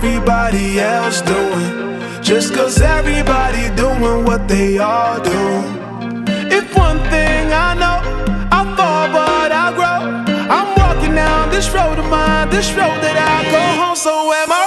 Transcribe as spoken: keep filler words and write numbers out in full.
everybody else doing, just cause everybody doing what they all do. If one thing I know, I fall but I grow. I'm walking down this road of mine, this road that I go home. So am I